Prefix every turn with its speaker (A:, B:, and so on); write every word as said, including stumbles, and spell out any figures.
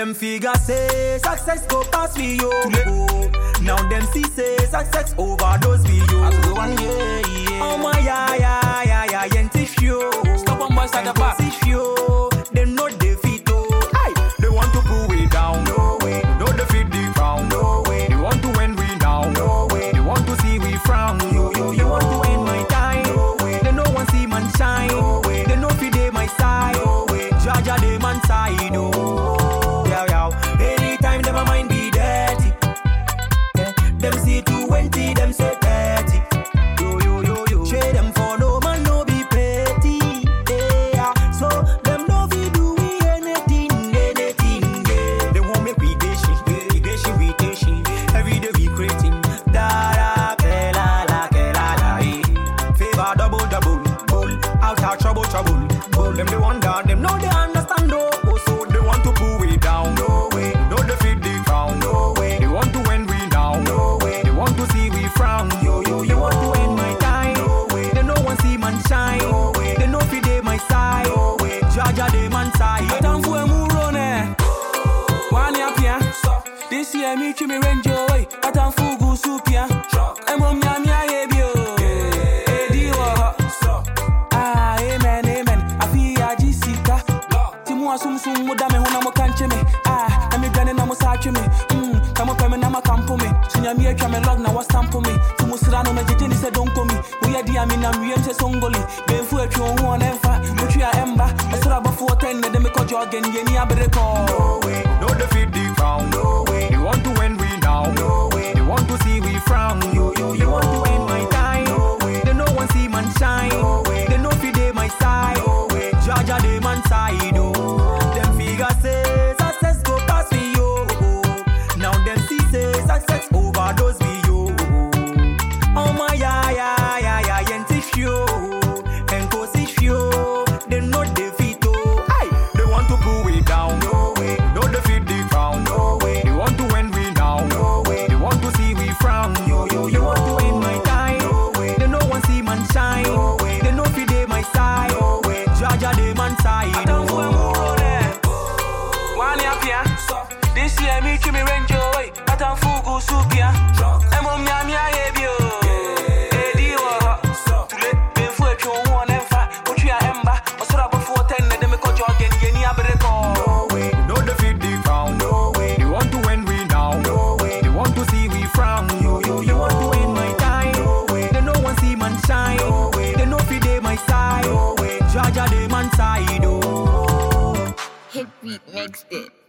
A: Them figure say success go pass me yo. Now them see say success overdose me yo. Oh my yeah yeah yeah yeah yentish yo.
B: Stop on boys at the back.
A: Yo, they know defeat oh. Aye, they want to pull we down. No way, no defeat the crown. No way, they want to win we now. No way, they want to see we frown. Yo yo, they want to end my time. No way, they no one see man shine. No way, they no feed they my side. No way, Jaja they man side oh. Anytime them a mind be dirty, yeah. Them see twenty, them say thirty. Yo yo yo yo, share them for no man no be petty. Yeah, so them no be do we anything, anything. Yeah, they want me we dashing, we dashing, we dashing. Every day we creating. Da da ke la la ke la la. Eh. Favor double double, bull out our trouble trouble. Bull them they want down, them know they understand no. Oh, so they want to pull we down. No way. Yo, yo, you want to end my time? No way. They no one see man shine. No way. They no feed they my side. No way. Jaja they man side.
B: I don't feel more ne. One up here. This year me to me range away. I don't feel good soup ya. I'm on ya ya ebio. Ah, amen, amen. I feel ya Jessica. Timu asum sum muda me hona mo kanche me. Ah, na me gane na mo sache me. Hmm, kamo peme na ma kampo me. Sunya mi e twa me log na wa stamp me. Musrano me jeni se don't come me. We are dia mi na mi em se songoli. Ben fu e twa ho on emfa. Mutwa emba. Osra ba fu ten ne de me ko jogen ye ni abreko.
A: No way, no defeat the crown. No way, they want to win we now. No way, they want to see we frown. Yo yo, you want to end my time. No way, they no one see man shine. No way, they no feed they my side. No way, Jaja they man side oh. Them figure say success go pass me yo. Now them see say success overdose me. Oh my yeah yeah yeah yeah yentish yo, and cosish yo, they no defeat oh. Aye, they want to pull we down. No way, no defeat the crown. No way, they want to win we now. No way, they want to see we frown. Yo yo, you want to end my time. No way, they no one see man shine. No way, they no feed they my side. No way, Jaja they man side.
B: I don't feel more ne. One up here. This year me to me range away. I don't feel good soup ya. I'm on ya ya ebio.
A: No way, no defeat the crown. No way, they want to win we now. No way, they want to see we frown. Yo yo, you want to end my time. No way, they no one see man shine. No way, they no feed they my side. No way, Jaja they man side oh.
C: Hit beat next it.